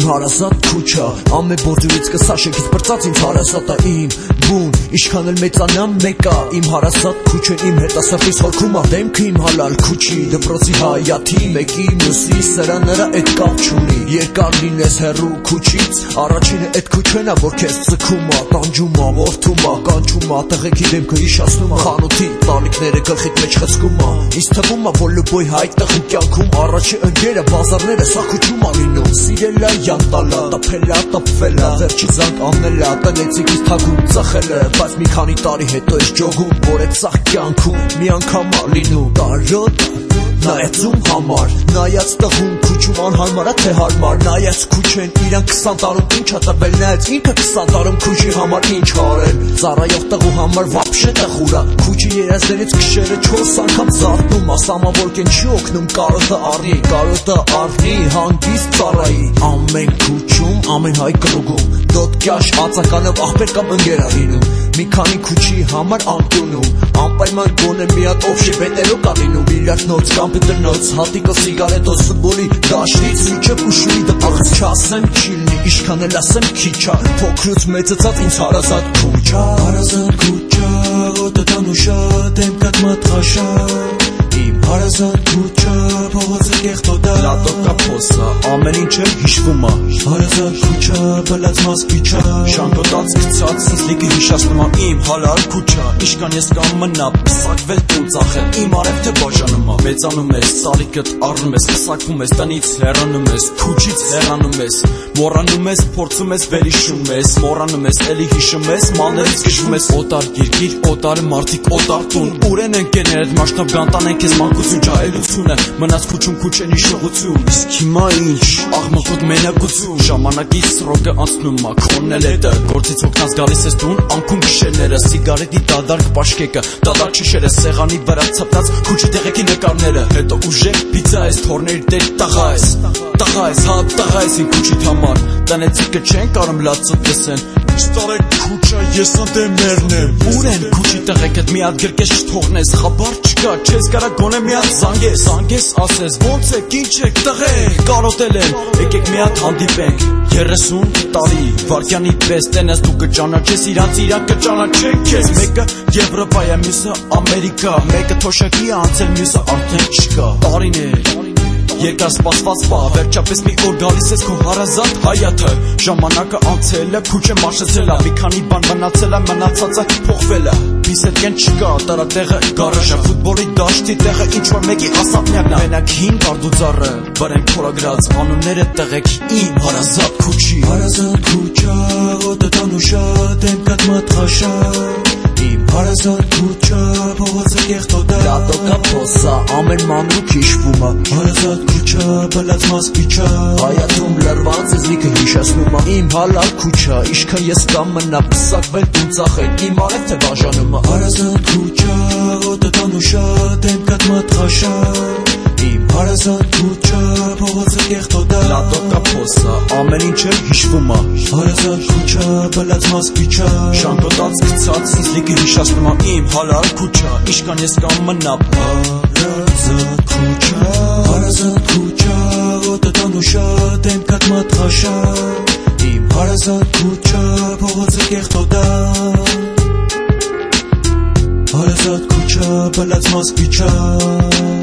հարազատ քուչա ամեն բորդուրից կսաշեքից բրծած ինձ հարազատա իմ բուն Իշքան էլ մեծանամ մեկա իմ հարազատ քուչեն իմ հետասրտից հորքում ա դեմքը իմ հալալ քուչի դպրոցի հայաթի մեկի մյուսի սրա նրա էդ կապ չունի երկար լինես հեռու քուչից առաջինը էդ քուչենա որ քեզ ձգում ա տանջում ա որդում ա կանչում ա տղեկի դեմքը հիշացնում ա խանութի տանիքները գլխիդ մեջ խցկում ա ինձ թվում ա որ լուբոյ հայ տղու կյանքում առաջի ընկերը բազարները սա քուչում ա լինում սիրելա յանտալա տփելա տփվելա վերջի զանգ անելա տնեցիկից թագում ծխելը բայց մի քանի տարի հետո ես ջոգում որ այդ սաղ կյանքում մի անգամ ա լինում տարոտ նայածում համար նայած տղուն քուչում անհարմար ա թե հարմար նայած քուչեն իրան 20 տարում ինչ ա տվել նայած ինքը 20 տարում քուչի համար ինչ արել ծառայող տղու համար վապշե տխուրա քուչի երազներից քշերը 4 անգամ զարթնում ասամավորքեն չի օգնում կարոտը առնի հանգիստ ծառայի ամեն քուչում ամեն հայ կրուգում դոտկյաշ ածականով աղբեր կամ ընկեր ա լինում մի քանի քուչի համար անկյունում անպայման գոնե մի հատ օֆշի վետերո կա լինում իրար նոց կամպյուտերնոց հատիկը սիգարետոց ֆուտբոլի դաշտից միջև ուշուի դպրոց չասեմ չիլնի իշքան էլ ասեմ քիչա փոքրուց մեծացած ինձ հարազատ քուչա ոտը տանուշա դեմքատ մատխաշա իմ հարազատ քուչա փողոցը կեղտոդա լատոկա փոսա ամեն ինչ էլ հիշվում ա հարազատ քուչա բլած մասկիչա շանկոտած գցած ինձ լիքը հիշացնում ա իմ հալալ քուչա իշքան ես կամ մնա պսակվել տուն ծախել իմ արև թե բաժանում ա մեծանում ես սալիկդ առնում ես պսակվում ես տնից հեռանում ես քուչից հեռանում ես մոռանում ես փորձում ես վերհիշում ես մոռանում ես էլի հիշում ես մաններից գշվում ես օտար գիրգիր օտար մարդիկ օտար տուն ուր են ընկերներդ մասշտաբ գանտան են քեզ մանկություն ջահելությունը մնաց քուչում քուչեն հիշողություն իսկ հիմա ինչ աղմկոտ մենակություն ժամանակի սրոկը անցնում ա քոննել հետը գործից օգնած գալիս ես տուն անքում գիշերները սիգարետի դադարք պաշկեկը դադար շիշերը սեղանի վրա ցապած քուչի տեղեկի նկարները հետո ուժեղ պիցա ես թորների դեր տղա ես հա տղա ես ին քուչիդ համար տնեցիկը չեն կարում լացը տեսեն Ստարեք քուչա ես անտե մերնեմ Ուր են քուչի տղեկդ մի հատ գրկես չթողնես Խաբար չկա չես կարա գոնե մի հատ զանգես ասես ոնց եք ինչ եք տղեք կարոտել են եկեք մի հատ հանդիպենք 30 տարի վարկյանի պես տենես դու կճանաչես իրանց իրան կճանաչեք քեզ մեկը Եվրոպա է մյուսը Ամերիկա մեկը թոշակի անցել մյուսը արդեն չկա տարիներ Երկար սպասված պա, վերջապես մի օր գալիս ես քո հարազատ հայաթը Ժամանակը անցել է, քուչը մաշեցել է Մի քանի բան մնացել է, մնացածը փոխվել է Իս հետ կեն չկա, տարատեղը գարաժը Ֆուտբոլի դաշտի տեղը ինչ-որ մեկի ասապնյակն է Մենակ հին կարդուծառը, վրենք փորագրած Անունները տղեք իմ հարազատ քուչի Հարազատ քուչա, ոտը տանուշա, դեմքատ մատխաշա Իմ հարազատ քուչա, փողոցը կեղտոդա Լատոկա փոսա, ամեն մանրուք հիշվում ա Հարազատ քուչա, բլած մասկիչա Հայաթում լրված ես լիքը հիշացնում ա Իմ հալալ քուչա, իշքան ես կամ մնա պսակվել տուն ծախել Իմ արև թե բաժանում ա Հարազատ քուչա, ոտը տանուշա, դեմքատ մատխաշա Իմ հարազատ քուչա, փողոցը կեղտոդա Լատոկա փոսա, ամեն ինչ էլ հիշվում ա Հարազատ քուչա, բլած մասկիչա Շանկոտած գցած ինձ լիքը հիշացնում ա Իմ հալալ քուչա, իշքան ես կամ մնա Հարազատ քուչա, ոտը տանուշա, դեմքատ մատխաշա Իմ հարազատ քուչա, փողոցը կեղտոդա Հարազատ քուչա, բլած մասկիչա